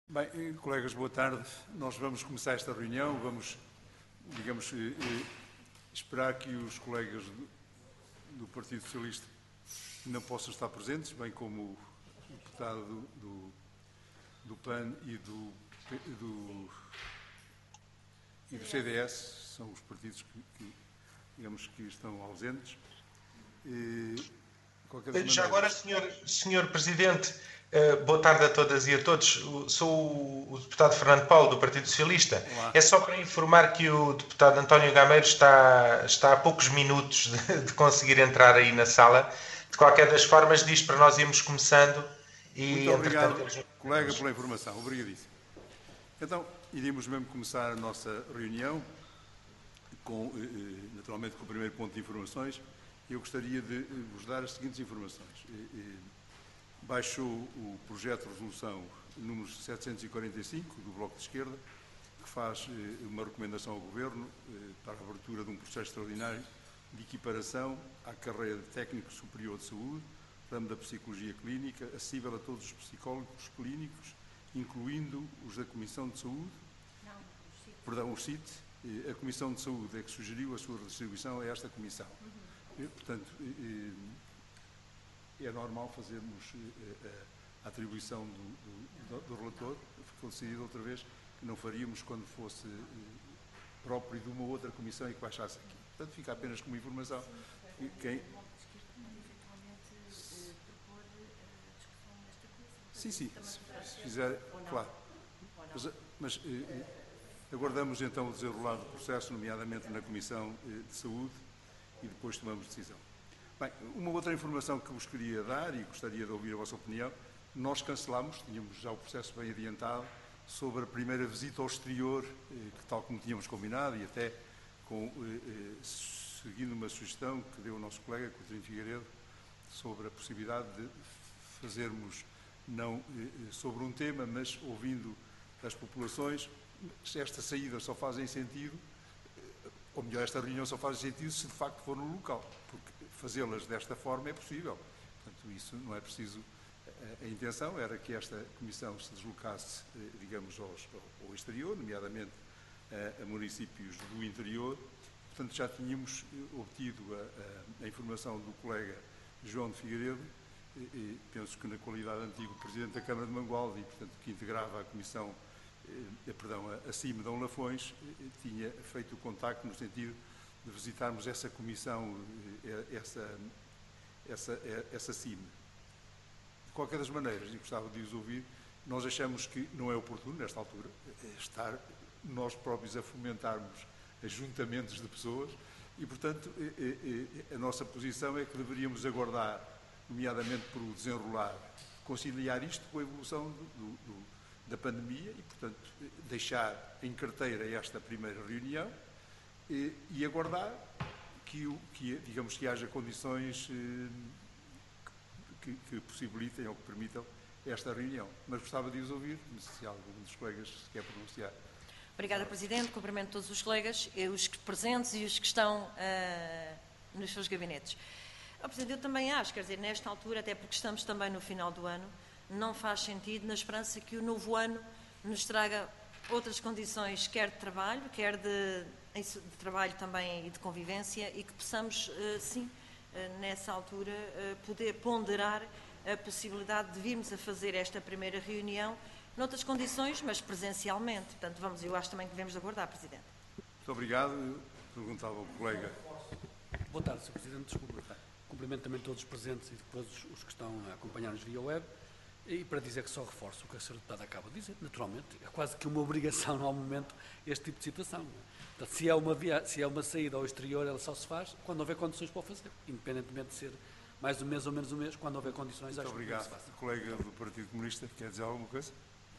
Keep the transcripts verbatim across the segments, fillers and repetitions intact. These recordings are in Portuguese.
Bem, colegas, boa tarde. Nós vamos começar esta reunião. Vamos, digamos, esperar que os colegas do Partido Socialista não possam estar presentes, bem como o deputado do, do P A N e do, do, e do C D S, são os partidos que, que, digamos, que estão ausentes. E, Já agora, senhor, senhor Presidente, boa tarde a todas e a todos. Sou o deputado Fernando Paulo, do Partido Socialista. Olá. É só para informar que o deputado António Gameiro está, está a poucos minutos de, de conseguir entrar aí na sala. De qualquer das formas, diz para nós irmos começando. E, Muito obrigado, colega, pela informação. Obrigadíssimo. Então, iríamos mesmo começar a nossa reunião, com, naturalmente com o primeiro ponto de informações. Eu gostaria de vos dar as seguintes informações. Baixou o projeto de resolução número setecentos e quarenta e cinco do Bloco de Esquerda, que faz uma recomendação ao Governo para a abertura de um processo extraordinário de equiparação à carreira de Técnico Superior de Saúde, ramo da Psicologia Clínica, acessível a todos os psicólogos clínicos, incluindo os da Comissão de Saúde, Não, o C I T. Perdão, o C I T. A Comissão de Saúde é que sugeriu a sua distribuição a esta Comissão. Uhum. Portanto, é normal fazermos a atribuição do, do, do relator. Ficou decidido outra vez que não faríamos quando fosse próprio de uma outra comissão e que baixasse aqui. Portanto, fica apenas como informação. Quem... Sim, sim, se fizer, claro. Mas, mas aguardamos então o desenrolar do processo, nomeadamente na Comissão de Saúde, e depois tomamos decisão. Bem, uma outra informação que vos queria dar, e gostaria de ouvir a vossa opinião, nós cancelámos, tínhamos já o processo bem adiantado, sobre a primeira visita ao exterior, que tal como tínhamos combinado, e até com, eh, seguindo uma sugestão que deu o nosso colega, Coutinho Figueiredo, sobre a possibilidade de fazermos, não eh, sobre um tema, mas ouvindo as populações. Esta saída só faz sentido, ou melhor, esta reunião só faz sentido se de facto for no local, porque fazê-las desta forma é possível. Portanto, isso não é preciso. A, a intenção era que esta comissão se deslocasse, digamos, aos, ao exterior, nomeadamente a, a municípios do interior. Portanto, já tínhamos obtido a, a, a informação do colega João de Figueiredo, e, e penso que na qualidade de antigo Presidente da Câmara de Mangualde, e portanto que integrava a comissão Eh, perdão, acima de Dom Lafões, eh, tinha feito o contacto no sentido de visitarmos essa comissão, eh, essa, essa, essa C I M. De qualquer das maneiras, e gostava de os ouvir, nós achamos que não é oportuno, nesta altura, estar nós próprios a fomentarmos ajuntamentos de pessoas e, portanto, a nossa posição é que deveríamos aguardar, nomeadamente por o desenrolar, conciliar isto com a evolução do, do da pandemia e, portanto, deixar em carteira esta primeira reunião e, e aguardar que, que, digamos, que haja condições eh, que, que possibilitem ou que permitam esta reunião. Mas gostava de os ouvir, se algum dos colegas se quer pronunciar. Obrigada, Presidente. Cumprimento todos os colegas, os presentes e os que estão uh, nos seus gabinetes. Oh, Presidente, eu também acho, quer dizer, nesta altura, até porque estamos também no final do ano, não faz sentido, na esperança que o novo ano nos traga outras condições, quer de trabalho, quer de, de trabalho também e de convivência, e que possamos, sim, nessa altura, poder ponderar a possibilidade de virmos a fazer esta primeira reunião noutras condições, mas presencialmente. Portanto, vamos, eu acho também que devemos aguardar, Presidente. Muito obrigado. Eu perguntava ao colega. Boa tarde, senhor Presidente. Desculpe. Cumprimento também todos os presentes e depois os que estão a acompanhar-nos via web. E para dizer que só reforço o que a senhora deputada acaba de dizer, naturalmente, é quase que uma obrigação no momento este tipo de situação. Portanto, se é, uma via, se é uma saída ao exterior, ela só se faz quando houver condições para o fazer, independentemente de ser mais um mês ou menos um mês, quando houver condições, Muito acho obrigado. que se faça. Colega do Partido Comunista, quer dizer alguma coisa?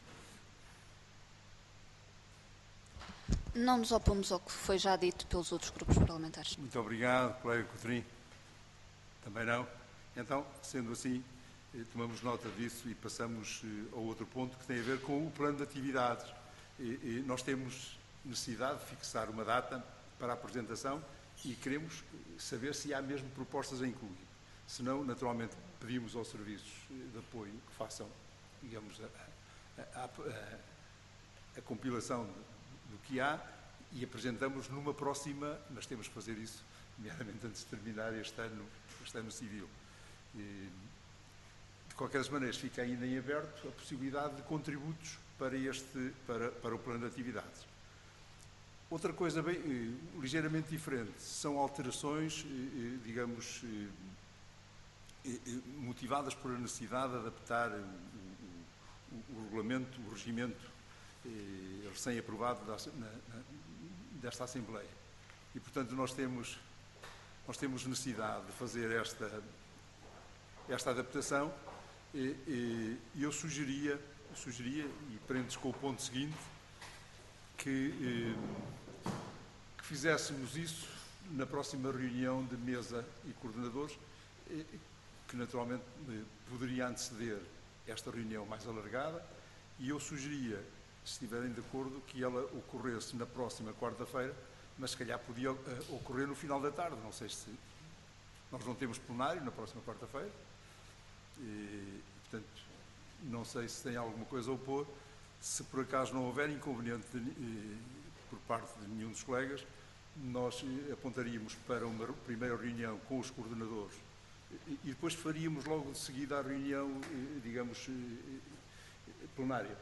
Não nos opomos ao que foi já dito pelos outros grupos parlamentares. Muito obrigado, colega Coutinho. Também não? Então, sendo assim, tomamos nota disso e passamos ao outro ponto que tem a ver com o plano de atividades. E, e nós temos necessidade de fixar uma data para a apresentação e queremos saber se há mesmo propostas a incluir. Se não, naturalmente, pedimos aos serviços de apoio que façam, digamos, a, a, a, a compilação do que há e apresentamos numa próxima, mas temos que fazer isso, nomeadamente antes de terminar este ano, este ano civil. E, de qualquer das maneiras, fica ainda em aberto a possibilidade de contributos para, este, para, para o plano de atividades. Outra coisa bem, eh, ligeiramente diferente são alterações, eh, digamos, eh, eh, motivadas por a necessidade de adaptar o, o, o regulamento, o regimento eh, recém-aprovado da, na, na, desta Assembleia. E, portanto, nós temos, nós temos necessidade de fazer esta, esta adaptação e, e eu sugeria, sugeria, e prende-se com o ponto seguinte, que, eh, que fizéssemos isso na próxima reunião de mesa e coordenadores, eh, que naturalmente eh, poderia anteceder esta reunião mais alargada, e eu sugeria, se estiverem de acordo, que ela ocorresse na próxima quarta-feira, mas se calhar podia uh, ocorrer no final da tarde. Não sei se... Nós não temos plenário na próxima quarta-feira, e, portanto, não sei se tem alguma coisa a opor. Se por acaso não houver inconveniente de, eh, por parte de nenhum dos colegas, nós eh, apontaríamos para uma primeira reunião com os coordenadores e, e depois faríamos logo de seguida a reunião, eh, digamos, eh, plenária.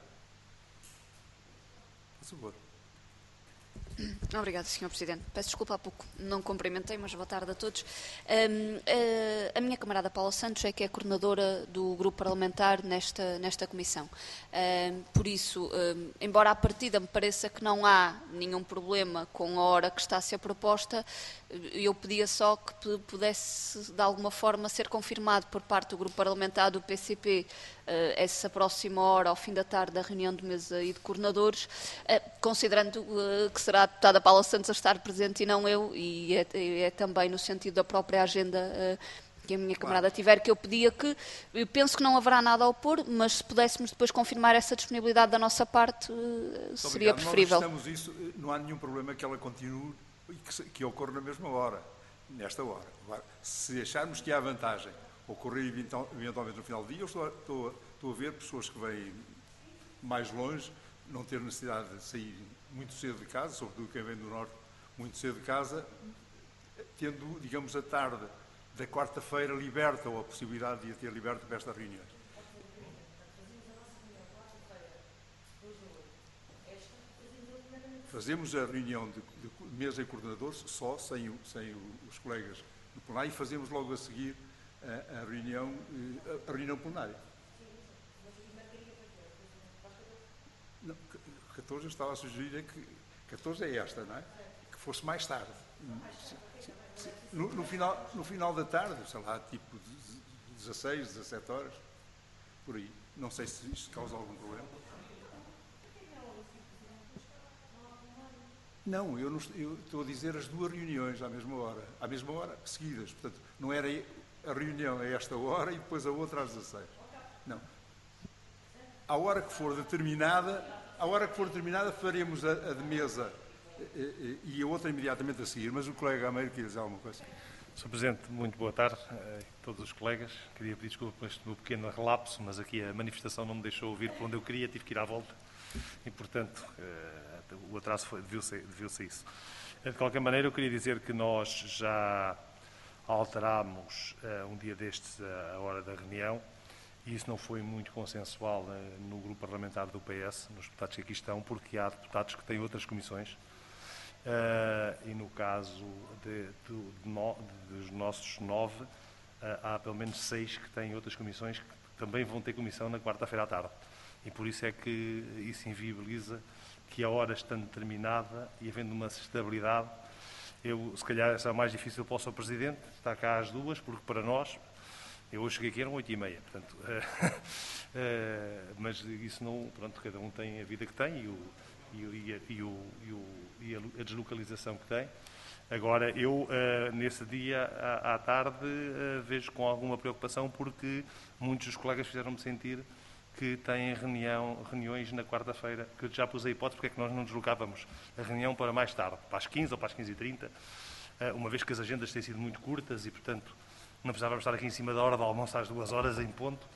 Por favor. Obrigada, senhor Presidente. Peço desculpa, há pouco não cumprimentei, mas boa tarde a todos. Um, uh, a minha camarada Paula Santos é que é coordenadora do grupo parlamentar nesta, nesta comissão. Um, por isso, um, embora à partida me pareça que não há nenhum problema com a hora que está a ser proposta, eu pedia só que pudesse, de alguma forma, ser confirmado por parte do grupo parlamentar do P C P uh, essa próxima hora, ao fim da tarde, da reunião de mesa e de coordenadores, uh, considerando uh, que será a deputada Paula Santos a estar presente e não eu, e é, é também no sentido da própria agenda uh, que a minha camarada tiver, que eu pedia que, eu penso que não haverá nada a opor, mas se pudéssemos depois confirmar essa disponibilidade da nossa parte, uh, seria preferível. Nós isso, não há nenhum problema que ela continue e que, que ocorra na mesma hora, nesta hora. Agora, se acharmos que há vantagem ocorrer eventualmente no final do dia, eu estou, estou, estou a ver pessoas que vêm mais longe, não ter necessidade de sair muito cedo de casa, sobretudo quem vem do Norte, muito cedo de casa, tendo, digamos, a tarde da quarta-feira liberta, ou a possibilidade de a ter liberta para esta reunião. Fazemos a reunião de, de mesa e coordenadores só, sem, sem os colegas do plenário, e fazemos logo a seguir a, a, reunião, a, a reunião plenária. Não, catorze eu estava a sugerir que catorze é esta, não é? Que fosse mais tarde. No, no, final, no final da tarde, sei lá, tipo dezasseis, dezassete horas, por aí. Não sei se isto causa algum problema. Não, eu, não, eu estou a dizer as duas reuniões à mesma hora, à mesma hora, seguidas. Portanto, não era a reunião a esta hora e depois a outra às dezasseis. Não. À hora que for determinada, à hora que for determinada, faremos a, a de mesa e, e a outra imediatamente a seguir. Mas o colega Gameiro queria dizer alguma coisa. senhor Presidente, muito boa tarde a todos os colegas. Queria pedir desculpa por este meu pequeno relapso, mas aqui a manifestação não me deixou ouvir por onde eu queria, tive que ir à volta e, portanto, o atraso deveu-se deveu-se a isso. De qualquer maneira, eu queria dizer que nós já alterámos um dia destes a hora da reunião e isso não foi muito consensual no grupo parlamentar do P S, nos deputados que aqui estão, porque há deputados que têm outras comissões. Uh, e no caso de, de, de no, dos nossos nove, uh, há pelo menos seis que têm outras comissões que também vão ter comissão na quarta-feira à tarde. E por isso é que isso inviabiliza que a hora estando determinada e havendo uma estabilidade, eu, se calhar, será mais difícil para o senhor Presidente, está cá às duas, porque para nós, eu hoje cheguei aqui eram oito e meia, portanto, uh, uh, mas isso não, pronto, cada um tem a vida que tem e o E, e, e, o, e, o, e a deslocalização que tem. Agora, eu, uh, nesse dia, à, à tarde, uh, vejo com alguma preocupação porque muitos dos colegas fizeram-me sentir que têm reunião, reuniões na quarta-feira, que eu já pus a hipótese porque é que nós não deslocávamos a reunião para mais tarde, para as quinze ou para as quinze e trinta, uh, uma vez que as agendas têm sido muito curtas e, portanto, não precisávamos estar aqui em cima da hora do almoço às duas horas em ponto.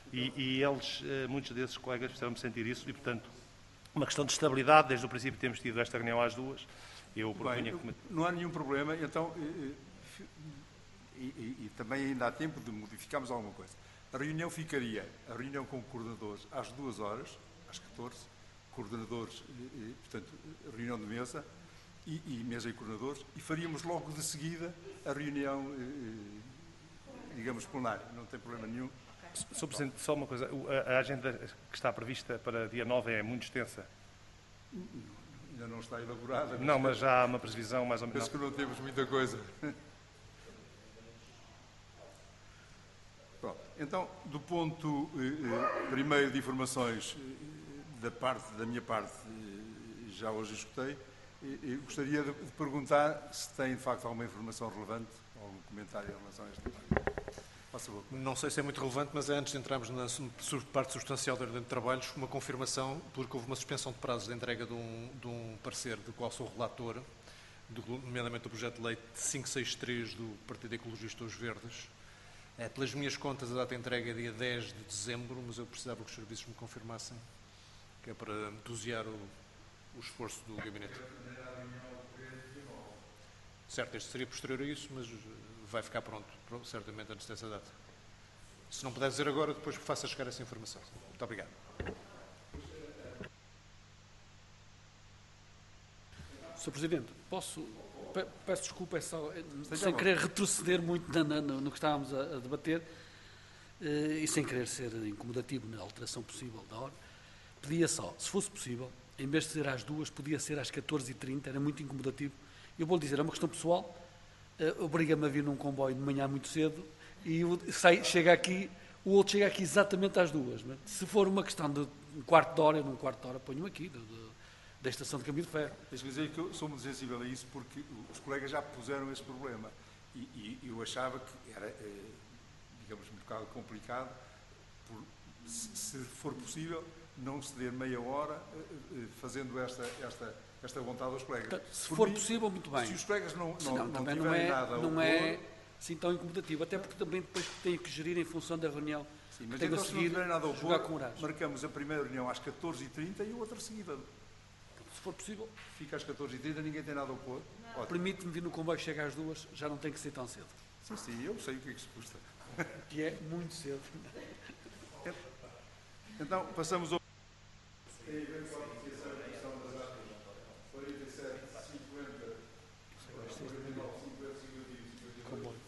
E, e eles, muitos desses colegas, fizeram-me sentir isso e, portanto, uma questão de estabilidade, desde o princípio temos tido esta reunião às duas. Eu propunha Bem, que... Não há nenhum problema, então, e, e, e, e também ainda há tempo de modificarmos alguma coisa. A reunião ficaria, a reunião com coordenadores, às duas horas, às catorze, coordenadores, e, portanto, reunião de mesa, e, e mesa e coordenadores, e faríamos logo de seguida a reunião, digamos, plenária, não tem problema nenhum. Senhor Presidente, só uma coisa, a agenda que está prevista para dia nove é muito extensa? Ainda não está elaborada. Mas não, mas já há uma previsão mais ou menos... Penso que não temos muita coisa. Pronto, então, do ponto eh, primeiro de informações eh, da parte, da minha parte, eh, já hoje escutei, eh, gostaria de, de perguntar se tem, de facto, alguma informação relevante, algum comentário em relação a este tema. Não sei se é muito relevante, mas é antes de entrarmos na parte substancial da ordem de trabalhos, uma confirmação, porque houve uma suspensão de prazos de entrega de um, de um parecer do qual sou relator, do, nomeadamente do projeto de lei quinhentos e sessenta e três do Partido Ecologista Os Verdes. É, pelas minhas contas, a data de entrega é dia dez de dezembro, mas eu precisava que os serviços me confirmassem, que é para dosear o, o esforço do gabinete. Certo, este seria posterior a isso, mas vai ficar pronto, certamente, antes dessa data. Se não puder dizer agora, depois faça chegar essa informação. Muito obrigado. senhor Presidente, posso... Peço desculpa, é só, sem querer retroceder muito na, na, no que estávamos a, a debater e sem querer ser incomodativo na alteração possível da hora, pedia só, se fosse possível, em vez de ser às duas, podia ser às catorze e trinta, era muito incomodativo. Eu vou lhe dizer, é uma questão pessoal, uh, obriga-me a vir num comboio de manhã muito cedo e eu, sai, chega aqui, o outro chega aqui exatamente às duas. Mas, se for uma questão de um quarto de hora, num quarto de hora ponho aqui, de, de, da estação de Caminho de Ferro. Deixa-me dizer que eu sou muito sensível a isso porque os colegas já puseram esse problema e, e eu achava que era, eh, digamos, um bocado complicado, por, se, se for possível, não ceder meia hora eh, fazendo esta, esta, esta vontade aos colegas. Portanto, se por for mim, possível, muito bem. Se os colegas não, não, Senão, não também tiverem não é, nada a não opor, é assim tão incomodativo, até porque também depois tenho que gerir em função da reunião. Sim, mas tenho então, a se não seguir, tiverem nada a jogar opor, com horários. marcamos a primeira reunião às catorze e trinta e a outra seguida. Se for possível, Fica às catorze e trinta, ninguém tem nada a opor. permite-me vir no comboio, chega às duas, já não tem que ser tão cedo. Sim, sim, eu sei o que é que se custa. Que é muito cedo. Então, passamos ao... Comboio.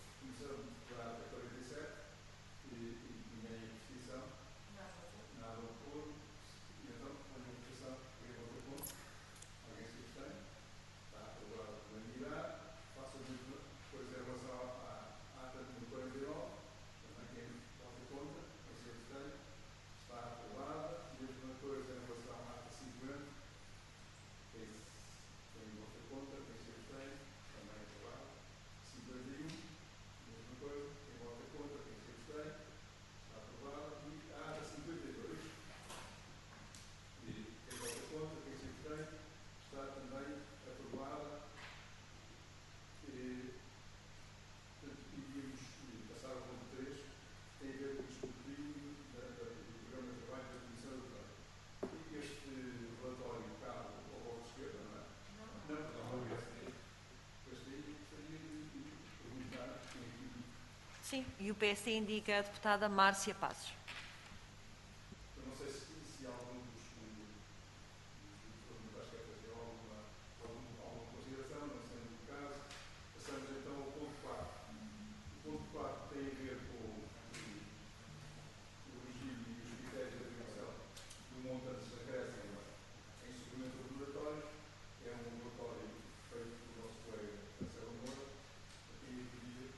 Sim, e o P S indica a deputada Márcia Passos. Eu não sei se, se algum dos parlamentares quer fazer alguma, alguma, alguma consideração, não sendo o caso. Passamos então ao ponto quatro. O ponto quatro tem a ver com o regime e os critérios de atribuição do montante de acréscimo em suplemento regulatório. É um relatório feito pelo nosso colega Marcelo Moura, a quem eu pedia.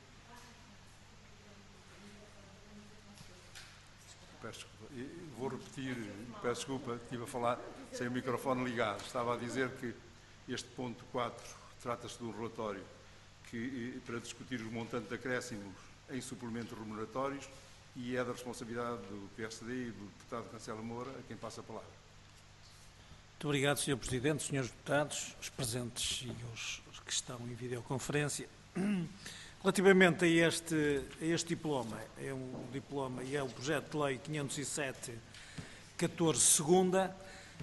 Peço desculpa. Vou repetir, peço desculpa, estive a falar sem o microfone ligado. Estava a dizer que este ponto quatro trata-se de um relatório que, para discutir os montantes de acréscimos em suplementos remuneratórios e é da responsabilidade do P S D e do deputado Cancela Moura, a quem passa a palavra. Muito obrigado, senhor Presidente, senhores deputados, os presentes e os que estão em videoconferência. Relativamente a este, a este diploma, é um diploma e é o projeto de lei quinhentos e sete, catorze, segunda.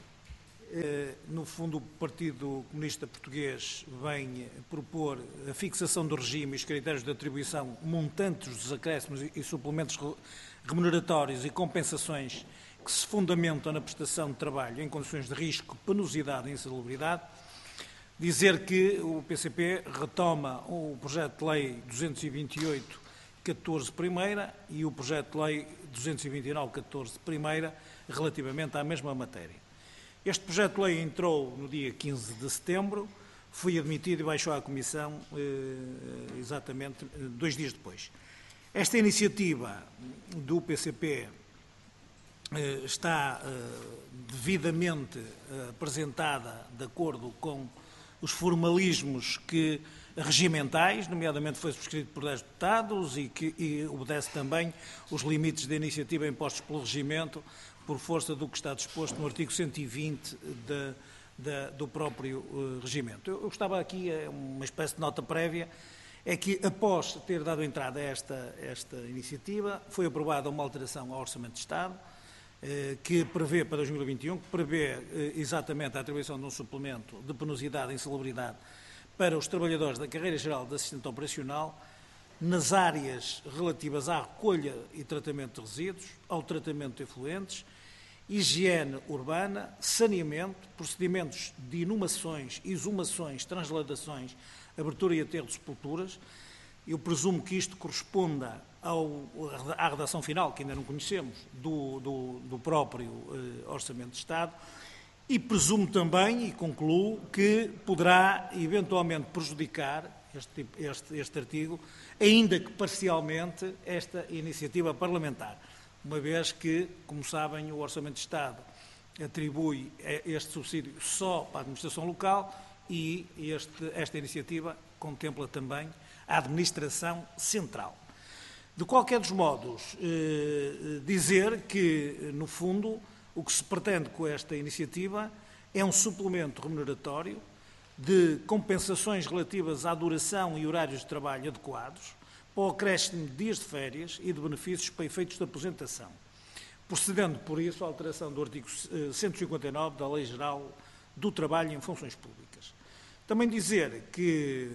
Eh, no fundo, o Partido Comunista Português vem propor a fixação do regime e os critérios de atribuição, montantes dos acréscimos e suplementos remuneratórios e compensações que se fundamentam na prestação de trabalho em condições de risco, penosidade e insalubridade. Dizer que o P C P retoma o projeto de lei duzentos e vinte e oito, catorze, primeira e o projeto de lei duzentos e vinte e nove, catorze, primeira, relativamente à mesma matéria. Este projeto de lei entrou no dia quinze de setembro, foi admitido e baixou à Comissão eh, exatamente dois dias depois. Esta iniciativa do P C P eh, está eh, devidamente eh, apresentada de acordo com os formalismos que, regimentais, nomeadamente foi subscrito por dez deputados e que e obedece também os limites da iniciativa impostos pelo regimento, por força do que está disposto no artigo cento e vinte de, de, do próprio uh, regimento. Eu, eu gostava aqui, é uma espécie de nota prévia, é que após ter dado entrada a esta, esta iniciativa, foi aprovada uma alteração ao Orçamento de Estado, que prevê para dois mil e vinte e um, que prevê exatamente a atribuição de um suplemento de penosidade e insalubridade para os trabalhadores da carreira geral de assistente operacional nas áreas relativas à recolha e tratamento de resíduos, ao tratamento de efluentes, higiene urbana, saneamento, procedimentos de inumações, exumações, transladações, abertura e aterro de sepulturas. Eu presumo que isto corresponda ao, à redação final, que ainda não conhecemos, do, do, do próprio eh, Orçamento de Estado, e presumo também, e concluo, que poderá eventualmente prejudicar este, este, este artigo, ainda que parcialmente, esta iniciativa parlamentar, uma vez que, como sabem, o Orçamento de Estado atribui este subsídio só para a administração local e este, esta iniciativa contempla também a administração central. De qualquer dos modos, eh, dizer que, no fundo, o que se pretende com esta iniciativa é um suplemento remuneratório de compensações relativas à duração e horários de trabalho adequados, para o acréscimo de dias de férias e de benefícios para efeitos de aposentação, procedendo, por isso, à alteração do artigo cento e cinquenta e nove da Lei Geral do Trabalho em Funções Públicas. Também dizer que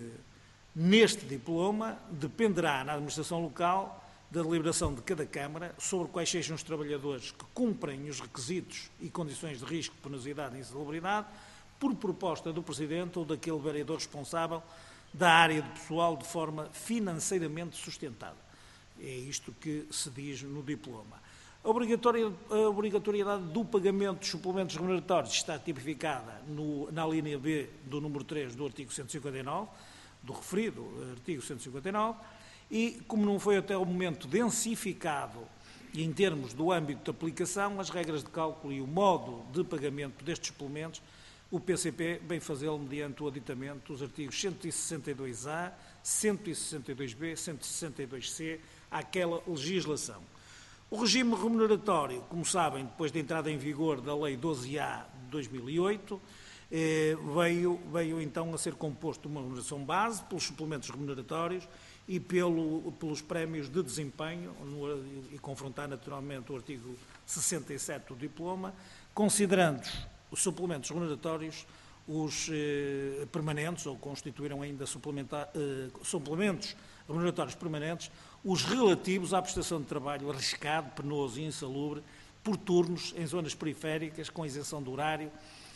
neste diploma dependerá na administração local da deliberação de cada Câmara sobre quais sejam os trabalhadores que cumprem os requisitos e condições de risco, penosidade e insalubridade, por proposta do Presidente ou daquele vereador responsável da área de pessoal de forma financeiramente sustentada. É isto que se diz no diploma. A obrigatoriedade do pagamento de suplementos remuneratórios está tipificada no, na linha B do número três do artigo cento e cinquenta e nove, do referido artigo cento e cinquenta e nove, e, como não foi até o momento densificado e em termos do âmbito de aplicação, as regras de cálculo e o modo de pagamento destes suplementos, o P C P vem fazê-lo mediante o aditamento dos artigos cento e sessenta e dois A, cento e sessenta e dois B, cento e sessenta e dois C, àquela legislação. O regime remuneratório, como sabem, depois da entrada em vigor da Lei doze A de dois mil e oito, eh, veio, veio então a ser composto de uma remuneração base pelos suplementos remuneratórios e pelo, pelos prémios de desempenho, no, e confrontar naturalmente o artigo sessenta e sete do diploma, considerando os suplementos remuneratórios os eh, permanentes, ou constituíram ainda eh, suplementos remuneratórios permanentes, os relativos à prestação de trabalho arriscado, penoso e insalubre, por turnos em zonas periféricas, com isenção de horário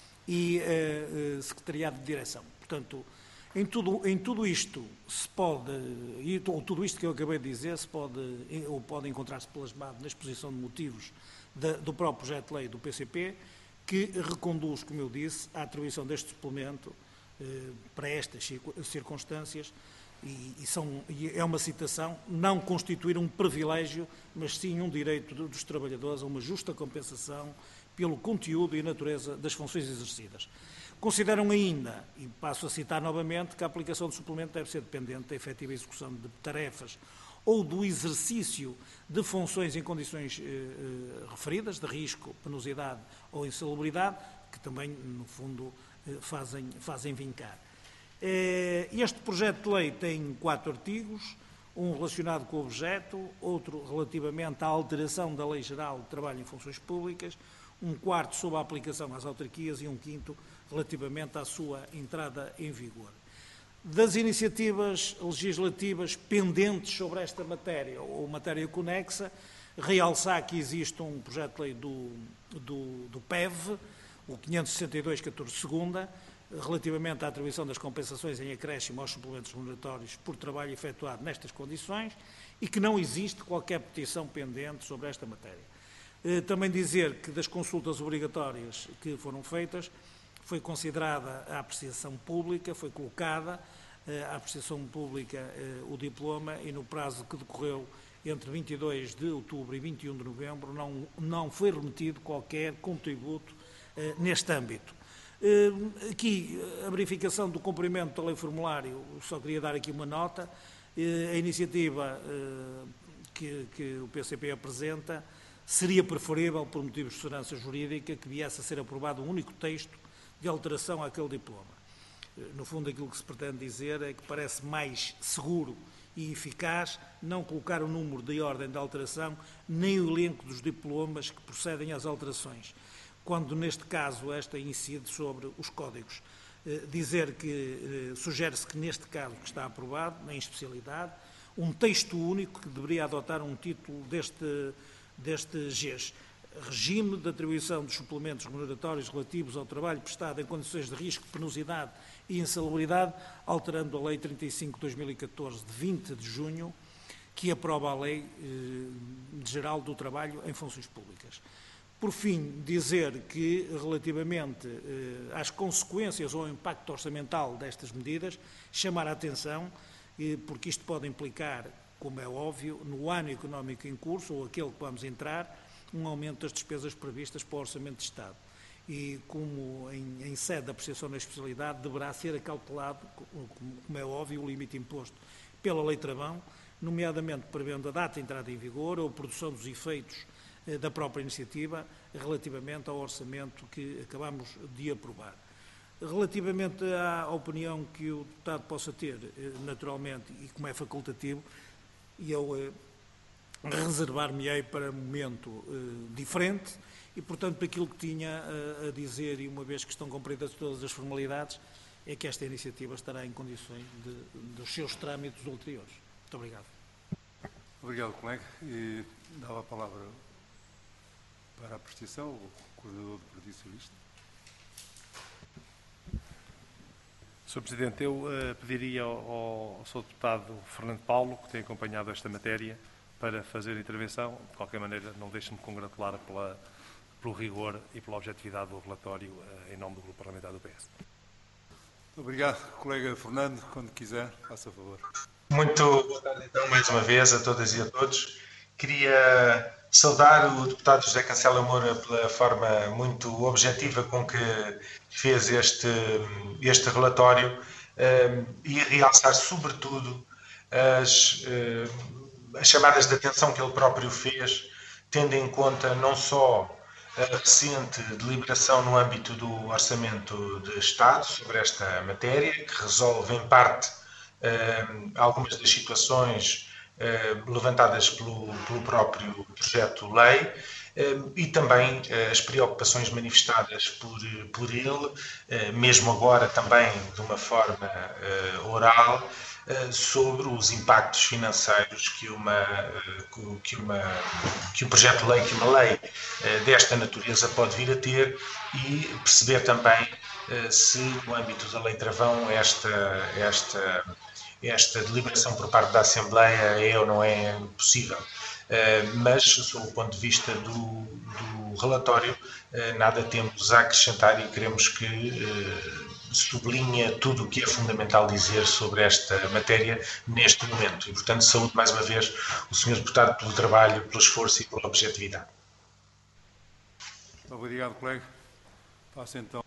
e eh, eh, secretariado de direção. Portanto, em tudo, em tudo isto se pode, e ou tudo isto que eu acabei de dizer, se pode, ou pode encontrar-se plasmado na exposição de motivos de, do próprio projeto de lei do P C P, que reconduz, como eu disse, à atribuição deste suplemento eh, para estas circunstâncias, e, e, são, e é uma citação, não constituir um privilégio, mas sim um direito dos trabalhadores a uma justa compensação pelo conteúdo e natureza das funções exercidas. Consideram ainda, e passo a citar novamente, que a aplicação do suplemento deve ser dependente da efetiva execução de tarefas ou do exercício de funções em condições eh, referidas, de risco, penosidade ou insalubridade, que também, no fundo, eh, fazem, fazem vincar. Este projeto de lei tem quatro artigos, um relacionado com o objeto, outro relativamente à alteração da Lei Geral de Trabalho em Funções Públicas, um quarto sobre a aplicação às autarquias e um quinto relativamente à sua entrada em vigor. Das iniciativas legislativas pendentes sobre esta matéria ou matéria conexa, realçar que existe um projeto de lei do, do, do P E V, o quinhentos e sessenta e dois, catorze segunda, relativamente à atribuição das compensações em acréscimo aos suplementos remuneratórios por trabalho efetuado nestas condições e que não existe qualquer petição pendente sobre esta matéria. Também dizer que das consultas obrigatórias que foram feitas, foi considerada a apreciação pública, foi colocada à apreciação pública o diploma e no prazo que decorreu entre vinte e dois de outubro e vinte e um de novembro não, não foi remetido qualquer contributo neste âmbito. Aqui, a verificação do cumprimento da lei formulário, só queria dar aqui uma nota. A iniciativa que, que o P C P apresenta seria preferível, por motivos de segurança jurídica, que viesse a ser aprovado um único texto de alteração àquele diploma. No fundo, aquilo que se pretende dizer é que parece mais seguro e eficaz não colocar o número de ordem de alteração nem o elenco dos diplomas que procedem às alterações, quando neste caso esta incide sobre os códigos. Dizer que sugere-se que neste caso que está aprovado, em especialidade, um texto único que deveria adotar um título deste, deste G E S. Regime de atribuição dos suplementos remuneratórios relativos ao trabalho prestado em condições de risco, penosidade e insalubridade, alterando a Lei trinta e cinco de dois mil e catorze, de vinte de junho, que aprova a Lei eh, Geral do Trabalho em Funções Públicas. Por fim, dizer que, relativamente eh, às consequências ou ao impacto orçamental destas medidas, chamar a atenção, eh, porque isto pode implicar, como é óbvio, no ano económico em curso, ou aquele que vamos entrar, um aumento das despesas previstas para o Orçamento de Estado. E, como em, em sede da apreciação da especialidade, deverá ser acautelado, como, como é óbvio, o limite imposto pela Lei Travão, nomeadamente prevendo a data de entrada em vigor ou a produção dos efeitos eh, da própria iniciativa relativamente ao orçamento que acabamos de aprovar. Relativamente à opinião que o deputado possa ter, eh, naturalmente, e como é facultativo, eu eh, reservar-me-ei para um momento eh, diferente e, portanto, para aquilo que tinha a, a dizer, e uma vez que estão cumpridas todas as formalidades, é que esta iniciativa estará em condições de, dos seus trâmites ulteriores. Muito obrigado. Obrigado, colega. E dava a palavra para a apreciação ao coordenador do Partido Socialista. senhor Presidente, eu uh, pediria ao, ao senhor Deputado Fernando Paulo, que tem acompanhado esta matéria, para fazer a intervenção. De qualquer maneira, não deixe-me congratular pela, pelo rigor e pela objetividade do relatório uh, em nome do Grupo Parlamentar do P S. Obrigado, colega Fernando. Quando quiser, faça favor. Muito boa tarde, então, mais uma vez, a todas e a todos. Queria saudar o deputado José Cancela Moura pela forma muito objetiva com que fez este, este relatório uh, e realçar, sobretudo, as, uh, as chamadas de atenção que ele próprio fez, tendo em conta não só a recente deliberação no âmbito do Orçamento de Estado sobre esta matéria, que resolve, em parte, uh, algumas das situações Uh, levantadas pelo, pelo próprio projeto-lei uh, e também uh, as preocupações manifestadas por, por ele, uh, mesmo agora também de uma forma uh, oral, uh, sobre os impactos financeiros que, uma, uh, que, uma, que um projeto-lei, que uma lei uh, desta natureza pode vir a ter, e perceber também uh, se no âmbito da Lei Travão esta, esta esta deliberação por parte da Assembleia é ou não é possível. Mas, sob o ponto de vista do, do relatório, nada temos a acrescentar e queremos que sublinhe tudo o que é fundamental dizer sobre esta matéria neste momento. E, portanto, saúdo mais uma vez o senhor Deputado pelo trabalho, pelo esforço e pela objetividade. Obrigado, colega. Passo então.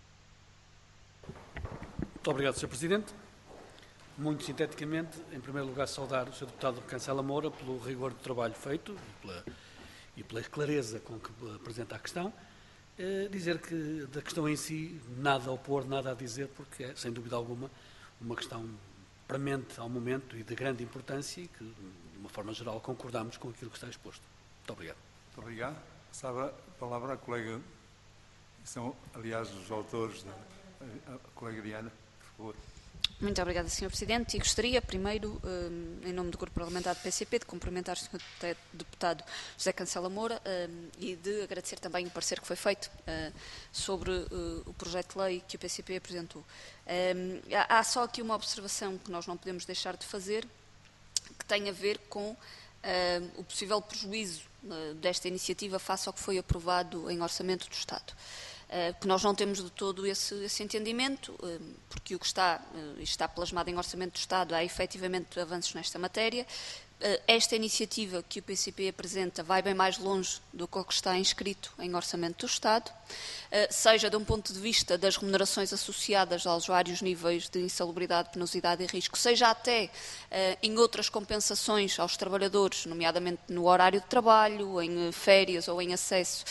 Muito obrigado, senhor Presidente. Muito sinteticamente, em primeiro lugar, saudar o senhor Deputado Cancela Moura pelo rigor do trabalho feito e pela, e pela clareza com que apresenta a questão. Eh, dizer que da questão em si, nada a opor, nada a dizer, porque é, sem dúvida alguma, uma questão premente ao momento e de grande importância e que, de uma forma geral, concordamos com aquilo que está exposto. Muito obrigado. Muito obrigado. Passava a palavra à colega, são, aliás, os autores, da a colega Diana, por favor. Muito obrigada, senhor Presidente, e gostaria, primeiro, em nome do Grupo Parlamentar do P C P, de cumprimentar o senhor Deputado José Cancela Moura e de agradecer também o parecer que foi feito sobre o projeto de lei que o P C P apresentou. Há só aqui uma observação que nós não podemos deixar de fazer, que tem a ver com o possível prejuízo desta iniciativa face ao que foi aprovado em Orçamento do Estado. Que nós não temos de todo esse, esse entendimento, porque o que está, está plasmado em Orçamento do Estado, há efetivamente avanços nesta matéria. Esta iniciativa que o P C P apresenta vai bem mais longe do que o que está inscrito em Orçamento do Estado, seja de um ponto de vista das remunerações associadas aos vários níveis de insalubridade, penosidade e risco, seja até em outras compensações aos trabalhadores, nomeadamente no horário de trabalho, em férias ou em acesso,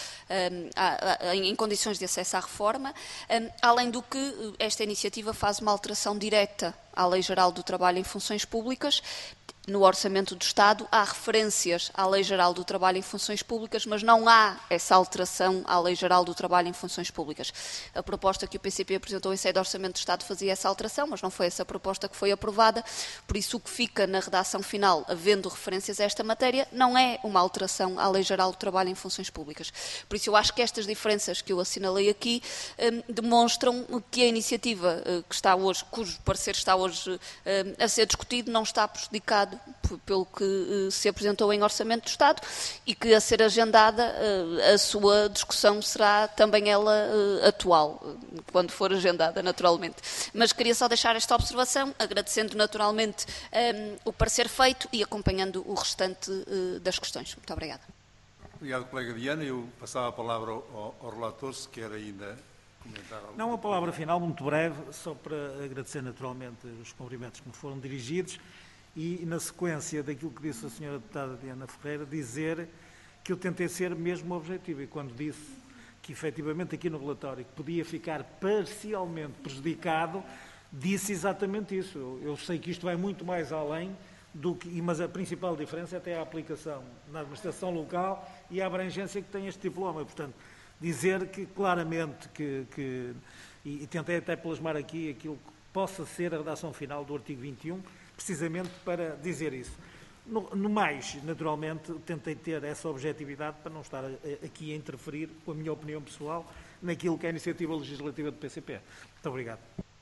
em condições de acesso à reforma, além do que esta iniciativa faz uma alteração direta à Lei Geral do Trabalho em Funções Públicas. No Orçamento do Estado há referências à Lei Geral do Trabalho em Funções Públicas, mas não há essa alteração à Lei Geral do Trabalho em Funções Públicas. A proposta que o P C P apresentou em sede de Orçamento do Estado fazia essa alteração, mas não foi essa proposta que foi aprovada, por isso o que fica na redação final, havendo referências a esta matéria, não é uma alteração à Lei Geral do Trabalho em Funções Públicas. Por isso eu acho que estas diferenças que eu assinalei aqui um, demonstram que a iniciativa uh, que está hoje, cujo parecer está hoje uh, a ser discutido, não está prejudicado pelo que uh, se apresentou em Orçamento do Estado e que, a ser agendada, uh, a sua discussão será também ela uh, atual, uh, quando for agendada, naturalmente. Mas queria só deixar esta observação, agradecendo naturalmente um, o parecer feito e acompanhando o restante uh, das questões. Muito obrigada. Obrigado, colega Diana. Eu passava a palavra ao, ao relator, se quer ainda comentar algo. Não, a palavra final, muito breve, só para agradecer naturalmente os cumprimentos que me foram dirigidos. E, na sequência daquilo que disse a senhora deputada Diana Ferreira, dizer que eu tentei ser mesmo objetivo. E quando disse que, efetivamente, aqui no relatório, que podia ficar parcialmente prejudicado, disse exatamente isso. Eu, eu sei que isto vai muito mais além do que... Mas a principal diferença é até a aplicação na administração local e a abrangência que tem este diploma. Portanto, dizer que, claramente, que... que e, e tentei até plasmar aqui aquilo que possa ser a redação final do artigo vinte e um, precisamente para dizer isso. No, no mais, naturalmente, tentei ter essa objetividade para não estar a, a, aqui a interferir com a minha opinião pessoal naquilo que é a iniciativa legislativa do P C P. Muito obrigado.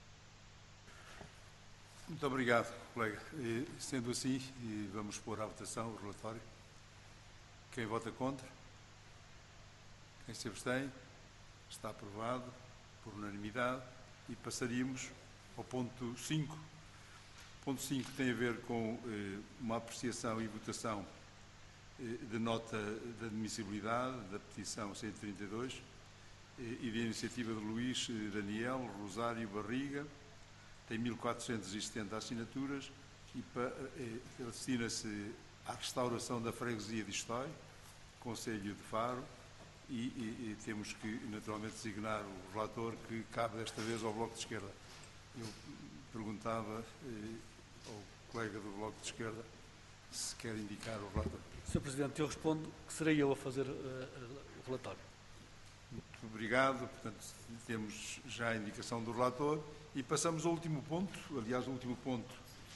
Muito obrigado, colega. E, sendo assim, vamos pôr à votação o relatório. Quem vota contra? Quem se abstém? Está aprovado por unanimidade e passaríamos ao ponto cinco. Ponto cinco tem a ver com eh, uma apreciação e votação eh, de nota de admissibilidade da petição cento e trinta e dois eh, e de iniciativa de Luís eh, Daniel Rosário Barriga, tem mil quatrocentas e setenta assinaturas e eh, destina-se à restauração da freguesia de Istói, Concelho de Faro, e, e, e temos que naturalmente designar o relator, que cabe desta vez ao Bloco de Esquerda. Eu perguntava eh, ao colega do Bloco de Esquerda se quer indicar o relator. senhor Presidente, eu respondo que serei eu a fazer uh, o relatório. Muito obrigado. Portanto, temos já a indicação do relator e passamos ao último ponto. Aliás, o último ponto...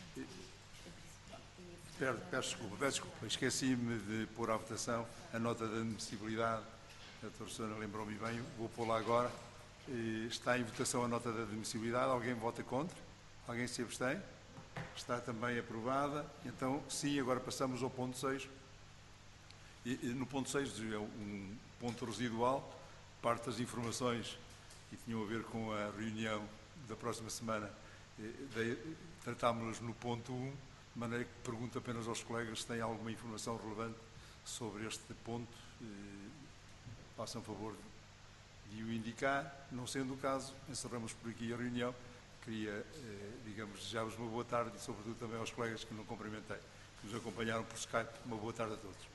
Peço, peço desculpa, peço desculpa. Esqueci-me de pôr à votação a nota de admissibilidade. A doutora Susana lembrou-me bem, vou pô-la agora. Está em votação a nota de admissibilidade. Alguém vota contra? Alguém se abstém? Está também aprovada. Então, sim, agora passamos ao ponto seis. E, no ponto seis é um ponto residual, parte das informações que tinham a ver com a reunião da próxima semana, tratámos-las no ponto um, de maneira que pergunto apenas aos colegas se têm alguma informação relevante sobre este ponto. Façam favor de o indicar. Não sendo o caso, encerramos por aqui a reunião. Queria, digamos, desejar-vos uma boa tarde e, sobretudo, também aos colegas que não cumprimentei, que nos acompanharam por Skype. Uma boa tarde a todos.